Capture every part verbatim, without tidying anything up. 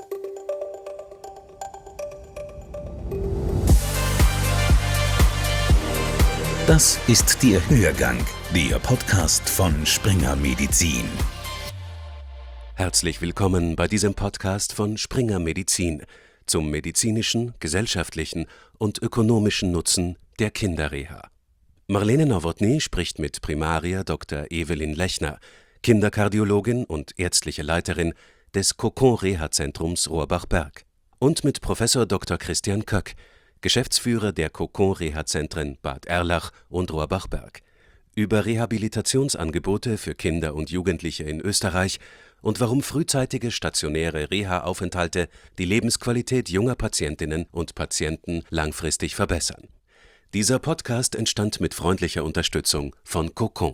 Das ist der Hörgang, der Podcast von Springer Medizin. Herzlich willkommen bei diesem Podcast von Springer Medizin zum medizinischen, gesellschaftlichen und ökonomischen Nutzen der Kinderreha. Marlene Nowotny spricht mit Primaria Doktor Evelyn Lechner, Kinderkardiologin und ärztliche Leiterin des Cocon-Reha-Zentrums Rohrbach-Berg, und mit Professor Doktor Christian Köck, Geschäftsführer der Cocon-Reha-Zentren Bad Erlach und Rohrbach-Berg, über Rehabilitationsangebote für Kinder und Jugendliche in Österreich und warum frühzeitige stationäre Reha-Aufenthalte die Lebensqualität junger Patientinnen und Patienten langfristig verbessern. Dieser Podcast entstand mit freundlicher Unterstützung von Cocon.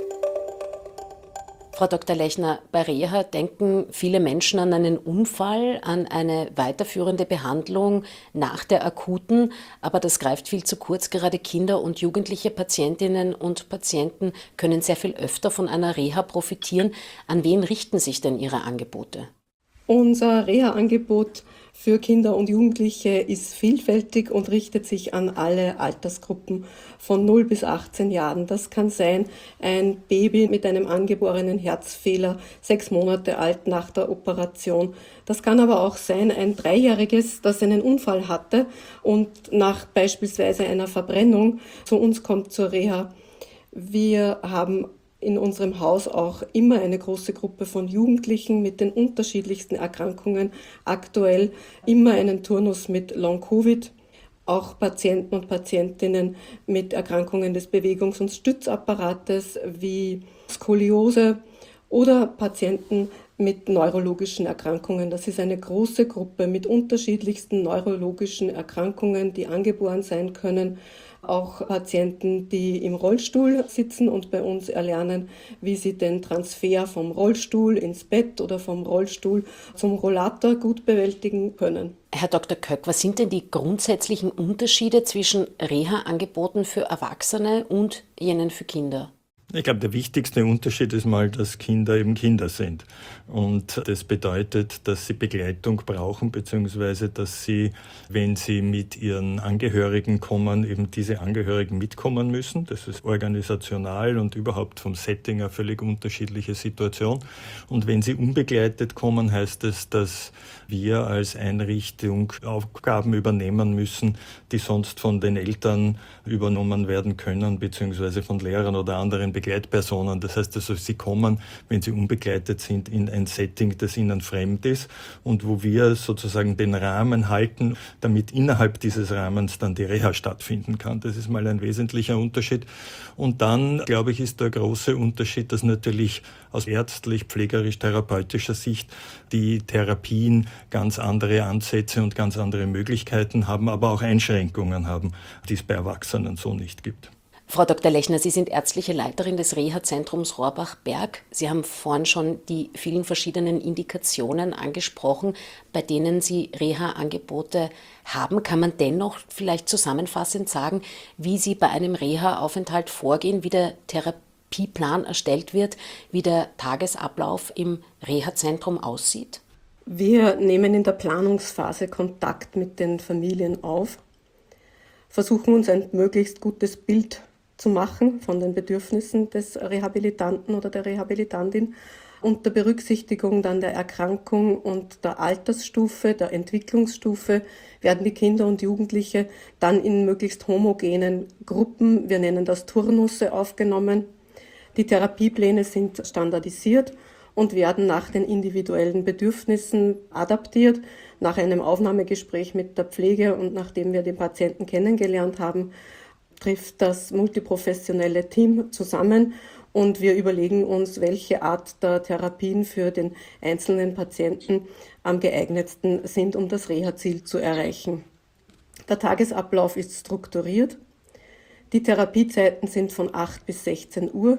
Frau Doktor Lechner, bei Reha denken viele Menschen an einen Unfall, an eine weiterführende Behandlung nach der akuten, aber das greift viel zu kurz. Gerade Kinder und jugendliche Patientinnen und Patienten können sehr viel öfter von einer Reha profitieren. An wen richten sich denn Ihre Angebote? Unser Reha-Angebot für Kinder und Jugendliche ist vielfältig und richtet sich an alle Altersgruppen von null bis achtzehn Jahren. Das kann sein ein Baby mit einem angeborenen Herzfehler, sechs Monate alt nach der Operation. Das kann aber auch sein ein Dreijähriges, das einen Unfall hatte und nach beispielsweise einer Verbrennung zu uns kommt zur Reha. Wir haben in unserem Haus auch immer eine große Gruppe von Jugendlichen mit den unterschiedlichsten Erkrankungen. Aktuell immer einen Turnus mit Long-Covid, auch Patienten und Patientinnen mit Erkrankungen des Bewegungs- und Stützapparates wie Skoliose oder Patienten mit neurologischen Erkrankungen. Das ist eine große Gruppe mit unterschiedlichsten neurologischen Erkrankungen, die angeboren sein können. Auch Patienten, die im Rollstuhl sitzen und bei uns erlernen, wie sie den Transfer vom Rollstuhl ins Bett oder vom Rollstuhl zum Rollator gut bewältigen können. Herr Doktor Köck, was sind denn die grundsätzlichen Unterschiede zwischen Reha-Angeboten für Erwachsene und jenen für Kinder? Ich glaube, der wichtigste Unterschied ist mal, dass Kinder eben Kinder sind. Und das bedeutet, dass sie Begleitung brauchen, beziehungsweise dass sie, wenn sie mit ihren Angehörigen kommen, eben diese Angehörigen mitkommen müssen. Das ist organisational und überhaupt vom Setting eine völlig unterschiedliche Situation. Und wenn sie unbegleitet kommen, heißt es, dass wir als Einrichtung Aufgaben übernehmen müssen, die sonst von den Eltern übernommen werden können, beziehungsweise von Lehrern oder anderen Begleitpersonen. Das heißt also, sie kommen, wenn sie unbegleitet sind, in ein Setting, das ihnen fremd ist und wo wir sozusagen den Rahmen halten, damit innerhalb dieses Rahmens dann die Reha stattfinden kann. Das ist mal ein wesentlicher Unterschied. Und dann, glaube ich, ist der große Unterschied, dass natürlich aus ärztlich, pflegerisch, therapeutischer Sicht die Therapien ganz andere Ansätze und ganz andere Möglichkeiten haben, aber auch Einschränkungen haben, die es bei Erwachsenen so nicht gibt. Frau Doktor Lechner, Sie sind ärztliche Leiterin des Reha-Zentrums Rohrbach-Berg. Sie haben vorhin schon die vielen verschiedenen Indikationen angesprochen, bei denen Sie Reha-Angebote haben. Kann man dennoch vielleicht zusammenfassend sagen, wie Sie bei einem Reha-Aufenthalt vorgehen, wie der Therapieplan erstellt wird, wie der Tagesablauf im Reha-Zentrum aussieht? Wir nehmen in der Planungsphase Kontakt mit den Familien auf, versuchen uns ein möglichst gutes Bild zu machen von den Bedürfnissen des Rehabilitanten oder der Rehabilitantin unter Berücksichtigung dann der Erkrankung und der Altersstufe, der Entwicklungsstufe werden die Kinder und Jugendliche dann in möglichst homogenen Gruppen, wir nennen das Turnusse, aufgenommen. Die Therapiepläne sind standardisiert und werden nach den individuellen Bedürfnissen adaptiert. Nach einem Aufnahmegespräch mit der Pflege und nachdem wir den Patienten kennengelernt haben, trifft das multiprofessionelle Team zusammen und wir überlegen uns, welche Art der Therapien für den einzelnen Patienten am geeignetsten sind, um das Reha-Ziel zu erreichen. Der Tagesablauf ist strukturiert. Die Therapiezeiten sind von acht bis sechzehn Uhr.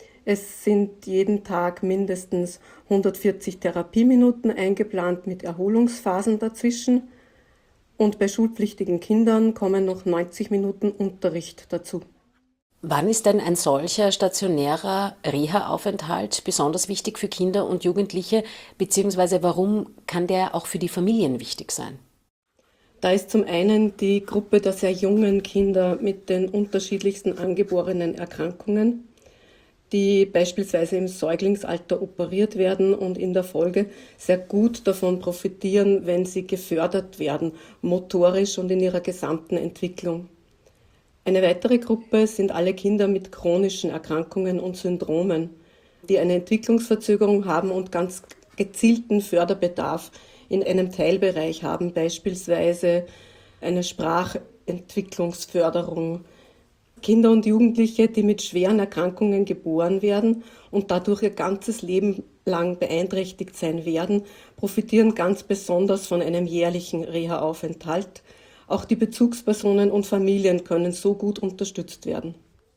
Es sind jeden Tag mindestens hundertvierzig Therapieminuten eingeplant mit Erholungsphasen dazwischen. Und bei schulpflichtigen Kindern kommen noch neunzig Minuten Unterricht dazu. Wann ist denn ein solcher stationärer Reha-Aufenthalt besonders wichtig für Kinder und Jugendliche, beziehungsweise warum kann der auch für die Familien wichtig sein? Da ist zum einen die Gruppe der sehr jungen Kinder mit den unterschiedlichsten angeborenen Erkrankungen, die beispielsweise im Säuglingsalter operiert werden und in der Folge sehr gut davon profitieren, wenn sie gefördert werden, motorisch und in ihrer gesamten Entwicklung. Eine weitere Gruppe sind alle Kinder mit chronischen Erkrankungen und Syndromen, die eine Entwicklungsverzögerung haben und ganz gezielten Förderbedarf in einem Teilbereich haben, beispielsweise eine Sprachentwicklungsförderung. Kinder und Jugendliche, die mit schweren Erkrankungen geboren werden und dadurch ihr ganzes Leben lang beeinträchtigt sein werden, profitieren ganz besonders von einem jährlichen Reha-Aufenthalt. Auch die Bezugspersonen und Familien können so gut unterstützt werden.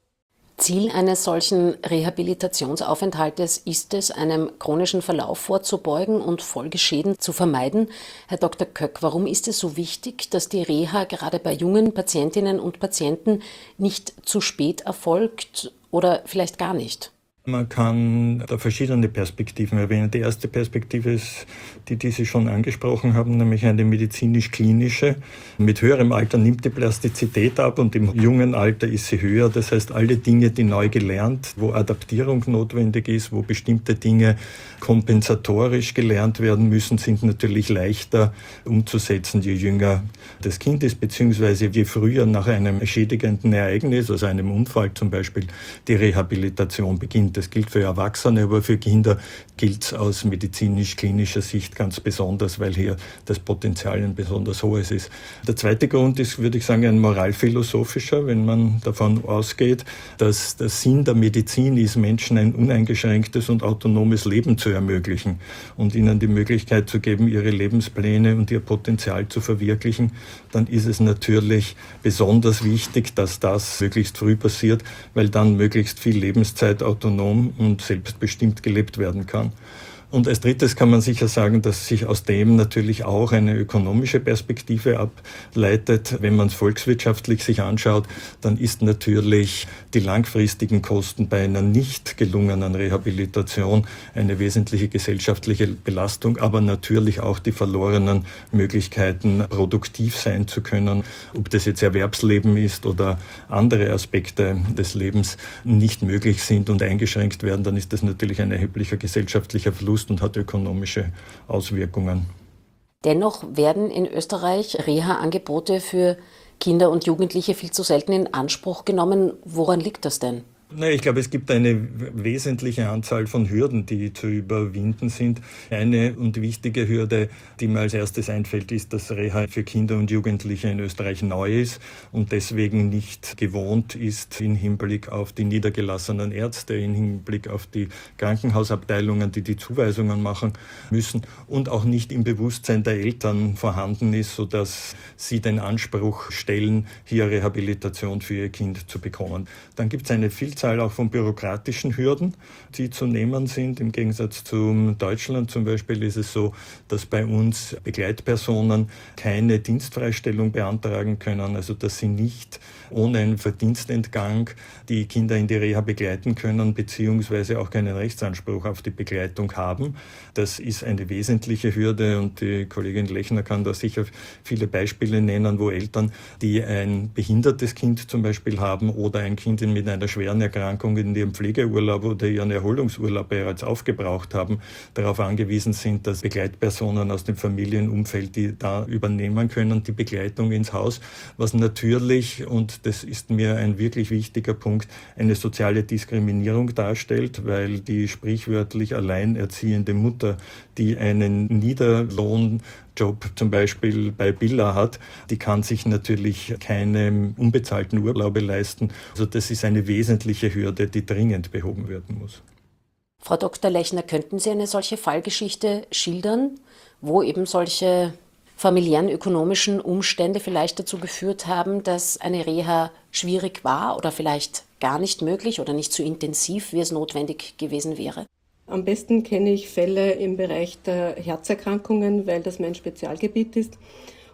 Ziel eines solchen Rehabilitationsaufenthaltes ist es, einem chronischen Verlauf vorzubeugen und Folgeschäden zu vermeiden. Herr Doktor Köck, warum ist es so wichtig, dass die Reha gerade bei jungen Patientinnen und Patienten nicht zu spät erfolgt oder vielleicht gar nicht? Man kann da verschiedene Perspektiven erwähnen. Die erste Perspektive ist die, die Sie schon angesprochen haben, nämlich eine medizinisch-klinische. Mit höherem Alter nimmt die Plastizität ab und im jungen Alter ist sie höher. Das heißt, alle Dinge, die neu gelernt, wo Adaptierung notwendig ist, wo bestimmte Dinge kompensatorisch gelernt werden müssen, sind natürlich leichter umzusetzen, je jünger das Kind ist, beziehungsweise je früher nach einem schädigenden Ereignis, also einem Unfall zum Beispiel, die Rehabilitation beginnt. Das gilt für Erwachsene, aber für Kinder gilt es aus medizinisch-klinischer Sicht ganz besonders, weil hier das Potenzial ein besonders hohes ist. Der zweite Grund ist, würde ich sagen, ein moralphilosophischer, wenn man davon ausgeht, dass der Sinn der Medizin ist, Menschen ein uneingeschränktes und autonomes Leben zu ermöglichen und ihnen die Möglichkeit zu geben, ihre Lebenspläne und ihr Potenzial zu verwirklichen, dann ist es natürlich besonders wichtig, dass das möglichst früh passiert, weil dann möglichst viel Lebenszeit autonom und selbstbestimmt gelebt werden kann. Und als drittes kann man sicher sagen, dass sich aus dem natürlich auch eine ökonomische Perspektive ableitet. Wenn man es volkswirtschaftlich sich anschaut, dann ist natürlich die langfristigen Kosten bei einer nicht gelungenen Rehabilitation eine wesentliche gesellschaftliche Belastung, aber natürlich auch die verlorenen Möglichkeiten, produktiv sein zu können. Ob das jetzt Erwerbsleben ist oder andere Aspekte des Lebens nicht möglich sind und eingeschränkt werden, dann ist das natürlich ein erheblicher gesellschaftlicher Verlust und hat ökonomische Auswirkungen. Dennoch werden in Österreich Reha-Angebote für Kinder und Jugendliche viel zu selten in Anspruch genommen. Woran liegt das denn? Ich glaube, es gibt eine wesentliche Anzahl von Hürden, die zu überwinden sind. Eine und wichtige Hürde, die mir als erstes einfällt, ist, dass Reha für Kinder und Jugendliche in Österreich neu ist und deswegen nicht gewohnt ist im Hinblick auf die niedergelassenen Ärzte, im Hinblick auf die Krankenhausabteilungen, die die Zuweisungen machen müssen und auch nicht im Bewusstsein der Eltern vorhanden ist, sodass sie den Anspruch stellen, hier Rehabilitation für ihr Kind zu bekommen. Dann gibt es eine Vielzahl auch von bürokratischen Hürden, die zu nehmen sind. Im Gegensatz zu Deutschland zum Beispiel ist es so, dass bei uns Begleitpersonen keine Dienstfreistellung beantragen können, also dass sie nicht ohne einen Verdienstentgang die Kinder in die Reha begleiten können, beziehungsweise auch keinen Rechtsanspruch auf die Begleitung haben. Das ist eine wesentliche Hürde und die Kollegin Lechner kann da sicher viele Beispiele nennen, wo Eltern, die ein behindertes Kind zum Beispiel haben oder ein Kind mit einer schweren Erkrankung in ihrem Pflegeurlaub oder ihren Erholungsurlaub bereits aufgebraucht haben, darauf angewiesen sind, dass Begleitpersonen aus dem Familienumfeld, die da übernehmen können, die Begleitung ins Haus, was natürlich, und das ist mir ein wirklich wichtiger Punkt, eine soziale Diskriminierung darstellt, weil die sprichwörtlich alleinerziehende Mutter, die einen Niederlohnjob zum Beispiel bei Billa hat, die kann sich natürlich keine unbezahlten Urlaube leisten. Also das ist eine wesentliche Hürde, die dringend behoben werden muss. Frau Doktor Lechner, könnten Sie eine solche Fallgeschichte schildern, wo eben solche familiären ökonomischen Umstände vielleicht dazu geführt haben, dass eine Reha schwierig war oder vielleicht gar nicht möglich oder nicht so intensiv, wie es notwendig gewesen wäre? Am besten kenne ich Fälle im Bereich der Herzerkrankungen, weil das mein Spezialgebiet ist.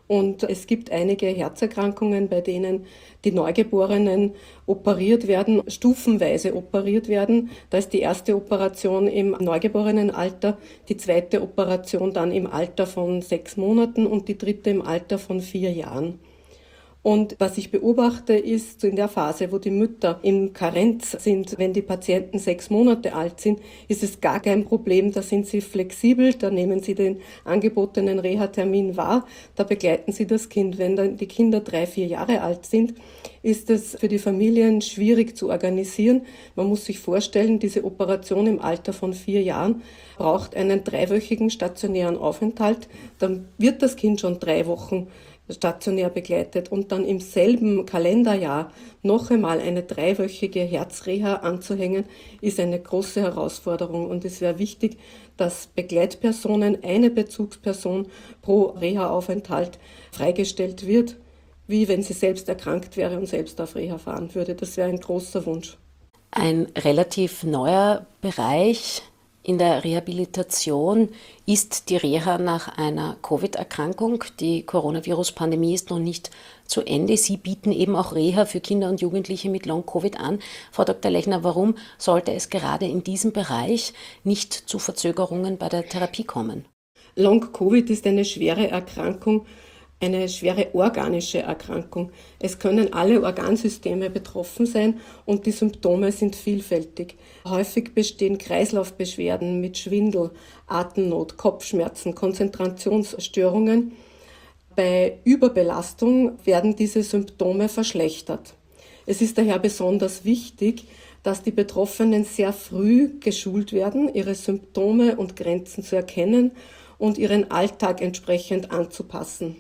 Und es gibt einige Herzerkrankungen, bei denen die Neugeborenen operiert werden, stufenweise operiert werden. Da ist die erste Operation im Neugeborenenalter, die zweite Operation dann im Alter von sechs Monaten und die dritte im Alter von vier Jahren. Und was ich beobachte, ist in der Phase, wo die Mütter in Karenz sind, wenn die Patienten sechs Monate alt sind, ist es gar kein Problem. Da sind sie flexibel, da nehmen sie den angebotenen Reha-Termin wahr, da begleiten sie das Kind. Wenn dann die Kinder drei, vier Jahre alt sind, ist es für die Familien schwierig zu organisieren. Man muss sich vorstellen, diese Operation im Alter von vier Jahren braucht einen dreiwöchigen stationären Aufenthalt. Dann wird das Kind schon drei Wochen stationär begleitet und dann im selben Kalenderjahr noch einmal eine dreiwöchige Herzreha anzuhängen, ist eine große Herausforderung. Und es wäre wichtig, dass Begleitpersonen, eine Bezugsperson pro Reha-Aufenthalt freigestellt wird, wie wenn sie selbst erkrankt wäre und selbst auf Reha fahren würde. Das wäre ein großer Wunsch. Ein relativ neuer Bereich in der Rehabilitation ist die Reha nach einer Covid-Erkrankung. Die Coronavirus-Pandemie ist noch nicht zu Ende. Sie bieten eben auch Reha für Kinder und Jugendliche mit Long-Covid an. Frau Doktor Lechner, warum sollte es gerade in diesem Bereich nicht zu Verzögerungen bei der Therapie kommen? Long-Covid ist eine schwere Erkrankung, eine schwere organische Erkrankung. Es können alle Organsysteme betroffen sein und die Symptome sind vielfältig. Häufig bestehen Kreislaufbeschwerden mit Schwindel, Atemnot, Kopfschmerzen, Konzentrationsstörungen. Bei Überbelastung werden diese Symptome verschlechtert. Es ist daher besonders wichtig, dass die Betroffenen sehr früh geschult werden, ihre Symptome und Grenzen zu erkennen und ihren Alltag entsprechend anzupassen,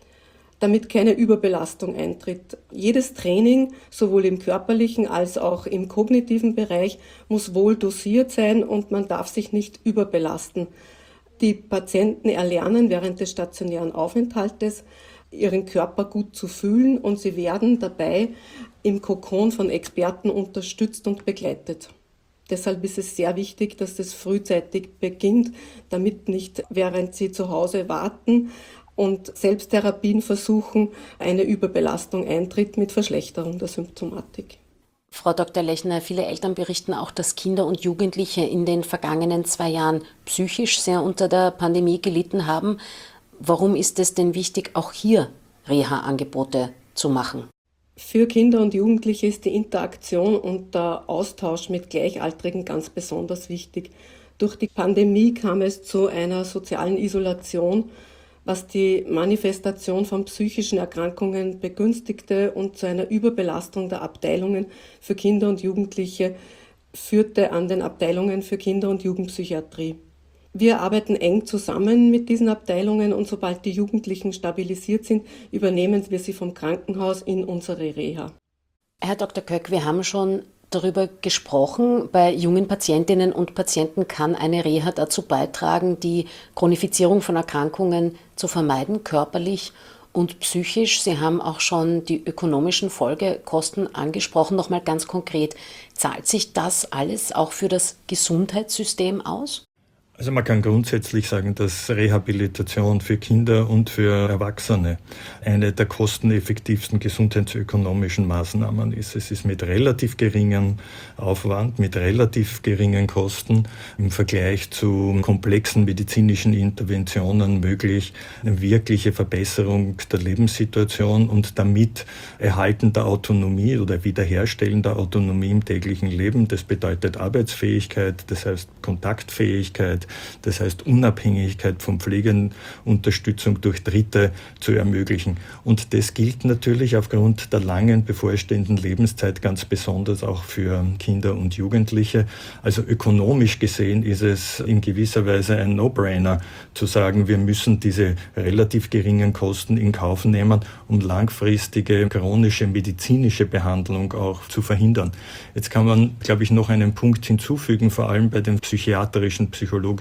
damit keine Überbelastung eintritt. Jedes Training, sowohl im körperlichen als auch im kognitiven Bereich, muss wohl dosiert sein und man darf sich nicht überbelasten. Die Patienten erlernen während des stationären Aufenthaltes, ihren Körper gut zu fühlen und sie werden dabei im Kokon von Experten unterstützt und begleitet. Deshalb ist es sehr wichtig, dass das frühzeitig beginnt, damit nicht, während sie zu Hause warten und Selbsttherapien versuchen, eine Überbelastung eintritt mit Verschlechterung der Symptomatik. Frau Doktor Lechner, viele Eltern berichten auch, dass Kinder und Jugendliche in den vergangenen zwei Jahren psychisch sehr unter der Pandemie gelitten haben. Warum ist es denn wichtig, auch hier Reha-Angebote zu machen? Für Kinder und Jugendliche ist die Interaktion und der Austausch mit Gleichaltrigen ganz besonders wichtig. Durch die Pandemie kam es zu einer sozialen Isolation, was die Manifestation von psychischen Erkrankungen begünstigte und zu einer Überbelastung der Abteilungen für Kinder und Jugendliche führte an den Abteilungen für Kinder- und Jugendpsychiatrie. Wir arbeiten eng zusammen mit diesen Abteilungen und sobald die Jugendlichen stabilisiert sind, übernehmen wir sie vom Krankenhaus in unsere Reha. Herr Doktor Köck, wir haben schon darüber gesprochen, bei jungen Patientinnen und Patienten kann eine Reha dazu beitragen, die Chronifizierung von Erkrankungen zu vermeiden, körperlich und psychisch. Sie haben auch schon die ökonomischen Folgekosten angesprochen. Nochmal ganz konkret, zahlt sich das alles auch für das Gesundheitssystem aus? Also man kann grundsätzlich sagen, dass Rehabilitation für Kinder und für Erwachsene eine der kosteneffektivsten gesundheitsökonomischen Maßnahmen ist. Es ist mit relativ geringem Aufwand, mit relativ geringen Kosten im Vergleich zu komplexen medizinischen Interventionen möglich, eine wirkliche Verbesserung der Lebenssituation und damit Erhalten der Autonomie oder Wiederherstellen der Autonomie im täglichen Leben. Das bedeutet Arbeitsfähigkeit, das heißt Kontaktfähigkeit, das heißt Unabhängigkeit von Pflegen, Unterstützung durch Dritte zu ermöglichen. Und das gilt natürlich aufgrund der langen bevorstehenden Lebenszeit ganz besonders auch für Kinder und Jugendliche. Also ökonomisch gesehen ist es in gewisser Weise ein No-Brainer zu sagen, wir müssen diese relativ geringen Kosten in Kauf nehmen, um langfristige chronische medizinische Behandlung auch zu verhindern. Jetzt kann man, glaube ich, noch einen Punkt hinzufügen, vor allem bei den psychiatrischen, psychologischen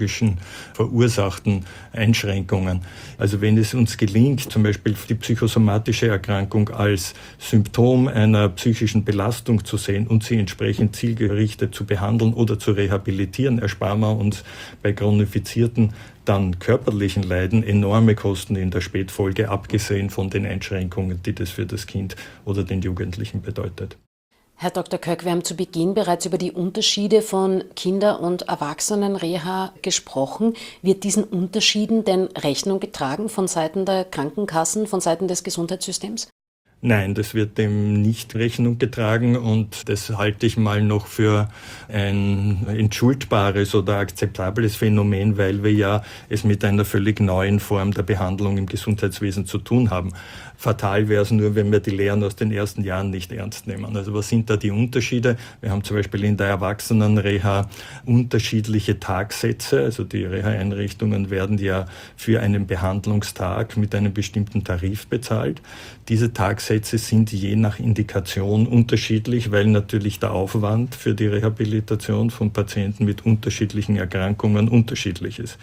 psychologischen verursachten Einschränkungen. Also wenn es uns gelingt, zum Beispiel die psychosomatische Erkrankung als Symptom einer psychischen Belastung zu sehen und sie entsprechend zielgerichtet zu behandeln oder zu rehabilitieren, ersparen wir uns bei chronifizierten, dann körperlichen Leiden enorme Kosten in der Spätfolge, abgesehen von den Einschränkungen, die das für das Kind oder den Jugendlichen bedeutet. Herr Doktor Köck, wir haben zu Beginn bereits über die Unterschiede von Kinder- und Erwachsenenreha gesprochen. Wird diesen Unterschieden denn Rechnung getragen von Seiten der Krankenkassen, von Seiten des Gesundheitssystems? Nein, das wird dem nicht Rechnung getragen und das halte ich mal noch für ein entschuldbares oder akzeptables Phänomen, weil wir ja es mit einer völlig neuen Form der Behandlung im Gesundheitswesen zu tun haben. Fatal wäre es nur, wenn wir die Lehren aus den ersten Jahren nicht ernst nehmen. Also was sind da die Unterschiede? Wir haben zum Beispiel in der Erwachsenenreha unterschiedliche Tagsätze. Also die Reha-Einrichtungen werden ja für einen Behandlungstag mit einem bestimmten Tarif bezahlt. Diese Tagsätze sind je nach Indikation unterschiedlich, weil natürlich der Aufwand für die Rehabilitation von Patienten mit unterschiedlichen Erkrankungen unterschiedlich ist.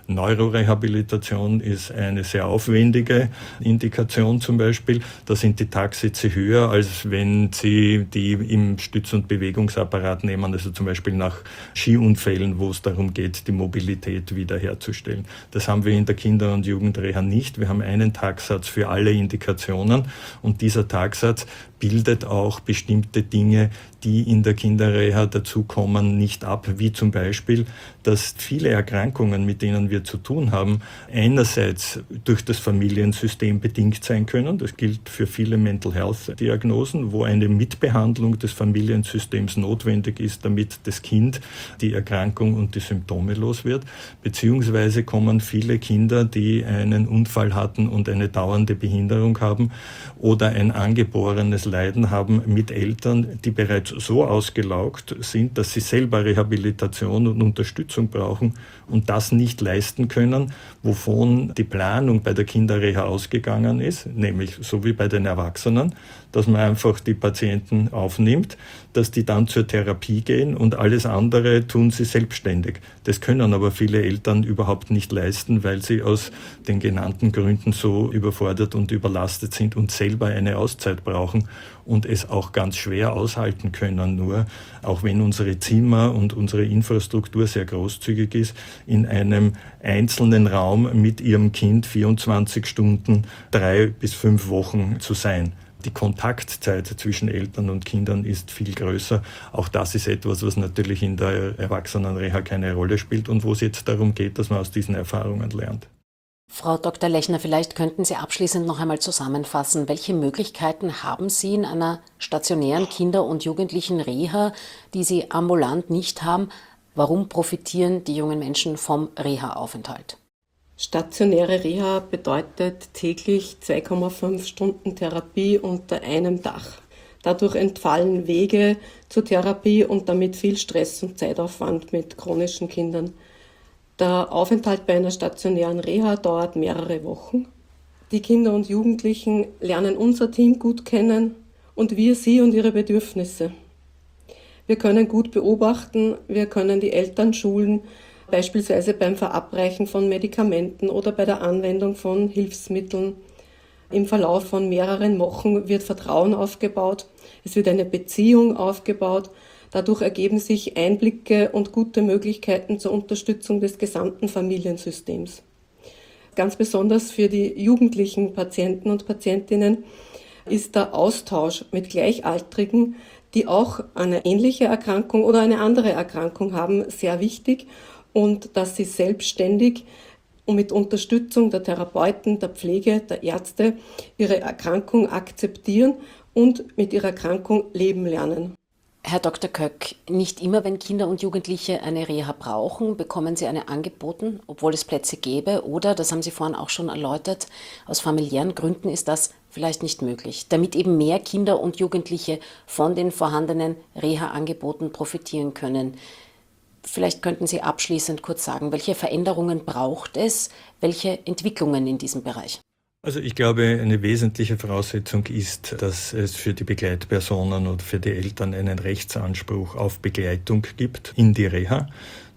Neurorehabilitation ist eine sehr aufwendige Indikation zum Beispiel. Da sind die Tagsätze höher, als wenn Sie die im Stütz- und Bewegungsapparat nehmen, also zum Beispiel nach Skiunfällen, wo es darum geht, die Mobilität wiederherzustellen. Das haben wir in der Kinder- und Jugendreha nicht. Wir haben einen Tagsatz für alle Indikationen und dieser Tagsatz bildet auch bestimmte Dinge, die in der Kinderreha dazukommen, nicht ab, wie zum Beispiel, dass viele Erkrankungen, mit denen wir zu tun haben, einerseits durch das Familiensystem bedingt sein können. Das gilt für viele Mental Health Diagnosen, wo eine Mitbehandlung des Familiensystems notwendig ist, damit das Kind die Erkrankung und die Symptome los wird. Beziehungsweise kommen viele Kinder, die einen Unfall hatten und eine dauernde Behinderung haben oder ein angeborenes Leiden haben, mit Eltern, die bereits so ausgelaugt sind, dass sie selber Rehabilitation und Unterstützung brauchen und das nicht leisten können, wovon die Planung bei der Kinderreha ausgegangen ist, nämlich so wie bei den Erwachsenen, dass man einfach die Patienten aufnimmt, dass die dann zur Therapie gehen und alles andere tun sie selbstständig. Das können aber viele Eltern überhaupt nicht leisten, weil sie aus den genannten Gründen so überfordert und überlastet sind und selber eine Auszeit brauchen und es auch ganz schwer aushalten können, nur auch wenn unsere Zimmer und unsere Infrastruktur sehr großzügig ist, in einem einzelnen Raum mit ihrem Kind vierundzwanzig Stunden, drei bis fünf Wochen zu sein. Die Kontaktzeit zwischen Eltern und Kindern ist viel größer. Auch das ist etwas, was natürlich in der Erwachsenenreha keine Rolle spielt und wo es jetzt darum geht, dass man aus diesen Erfahrungen lernt. Frau Doktor Lechner, vielleicht könnten Sie abschließend noch einmal zusammenfassen, welche Möglichkeiten haben Sie in einer stationären Kinder- und Jugendlichen-Reha, die Sie ambulant nicht haben? Warum profitieren die jungen Menschen vom Reha-Aufenthalt? Stationäre Reha bedeutet täglich zwei Komma fünf Stunden Therapie unter einem Dach. Dadurch entfallen Wege zur Therapie und damit viel Stress und Zeitaufwand mit chronischen Kindern. Der Aufenthalt bei einer stationären Reha dauert mehrere Wochen. Die Kinder und Jugendlichen lernen unser Team gut kennen und wir sie und ihre Bedürfnisse. Wir können gut beobachten, wir können die Eltern schulen, beispielsweise beim Verabreichen von Medikamenten oder bei der Anwendung von Hilfsmitteln. Im Verlauf von mehreren Wochen wird Vertrauen aufgebaut, es wird eine Beziehung aufgebaut. Dadurch ergeben sich Einblicke und gute Möglichkeiten zur Unterstützung des gesamten Familiensystems. Ganz besonders für die jugendlichen Patienten und Patientinnen ist der Austausch mit Gleichaltrigen, die auch eine ähnliche Erkrankung oder eine andere Erkrankung haben, sehr wichtig. Und dass sie selbstständig und mit Unterstützung der Therapeuten, der Pflege, der Ärzte ihre Erkrankung akzeptieren und mit ihrer Erkrankung leben lernen. Herr Doktor Köck, nicht immer, wenn Kinder und Jugendliche eine Reha brauchen, bekommen sie eine angeboten, obwohl es Plätze gäbe. Oder, das haben Sie vorhin auch schon erläutert, aus familiären Gründen ist das vielleicht nicht möglich. Damit eben mehr Kinder und Jugendliche von den vorhandenen Reha-Angeboten profitieren können. Vielleicht könnten Sie abschließend kurz sagen, welche Veränderungen braucht es, welche Entwicklungen in diesem Bereich? Also ich glaube, eine wesentliche Voraussetzung ist, dass es für die Begleitpersonen und für die Eltern einen Rechtsanspruch auf Begleitung gibt in die Reha.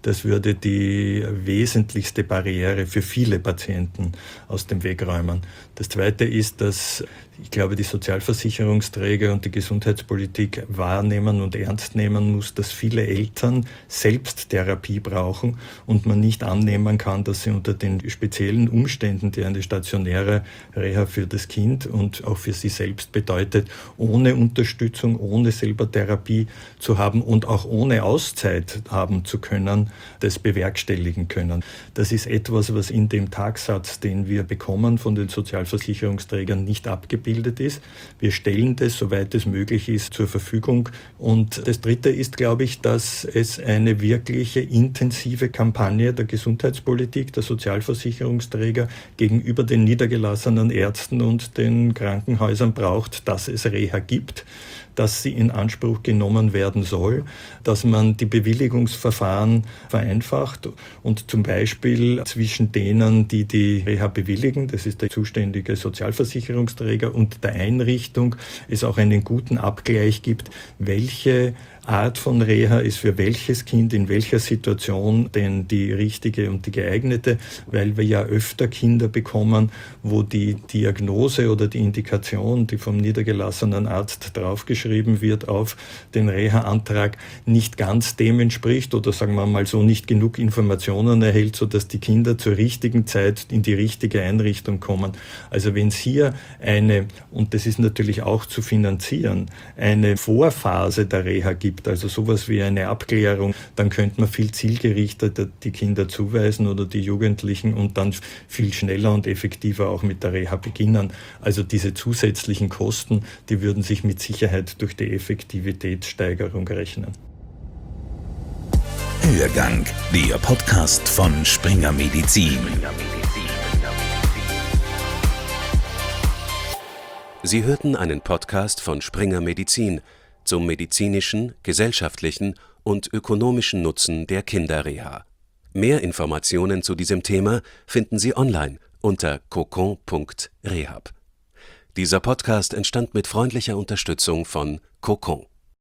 Das würde die wesentlichste Barriere für viele Patienten aus dem Weg räumen. Das Zweite ist, dass ich glaube, die Sozialversicherungsträger und die Gesundheitspolitik wahrnehmen und ernst nehmen muss, dass viele Eltern selbst Therapie brauchen und man nicht annehmen kann, dass sie unter den speziellen Umständen, die eine stationäre Reha für das Kind und auch für sie selbst bedeutet, ohne Unterstützung, ohne selber Therapie zu haben und auch ohne Auszeit haben zu können, das bewerkstelligen können. Das ist etwas, was in dem Tagsatz, den wir bekommen von den Sozialversicherungsträgern, nicht abgebildet ist. Wir stellen das, soweit es möglich ist, zur Verfügung. Und das Dritte ist, glaube ich, dass es eine wirkliche intensive Kampagne der Gesundheitspolitik, der Sozialversicherungsträger gegenüber den niedergelassenen Ärzten und den Krankenhäusern braucht, dass es Reha gibt, dass sie in Anspruch genommen werden soll, dass man die Bewilligungsverfahren vereinfacht und zum Beispiel zwischen denen, die die Reha bewilligen, das ist der zuständige Sozialversicherungsträger, und der Einrichtung es auch einen guten Abgleich gibt, welche Art von Reha ist für welches Kind in welcher Situation denn die richtige und die geeignete, weil wir ja öfter Kinder bekommen, wo die Diagnose oder die Indikation, die vom niedergelassenen Arzt draufgeschrieben wird auf den Reha-Antrag, nicht ganz dem entspricht oder sagen wir mal so nicht genug Informationen erhält, sodass die Kinder zur richtigen Zeit in die richtige Einrichtung kommen. Also wenn es hier eine, und das ist natürlich auch zu finanzieren, eine Vorphase der Reha gibt, also sowas wie eine Abklärung, dann könnte man viel zielgerichteter die Kinder zuweisen oder die Jugendlichen und dann viel schneller und effektiver auch mit der Reha beginnen. Also diese zusätzlichen Kosten, die würden sich mit Sicherheit durch die Effektivitätssteigerung rechnen. Hörgang, der Podcast von Springer Medizin. Sie hörten einen Podcast von Springer Medizin zum medizinischen, gesellschaftlichen und ökonomischen Nutzen der Kinderreha. Mehr Informationen zu diesem Thema finden Sie online unter cocon punkt rehab. Dieser Podcast entstand mit freundlicher Unterstützung von Cocon.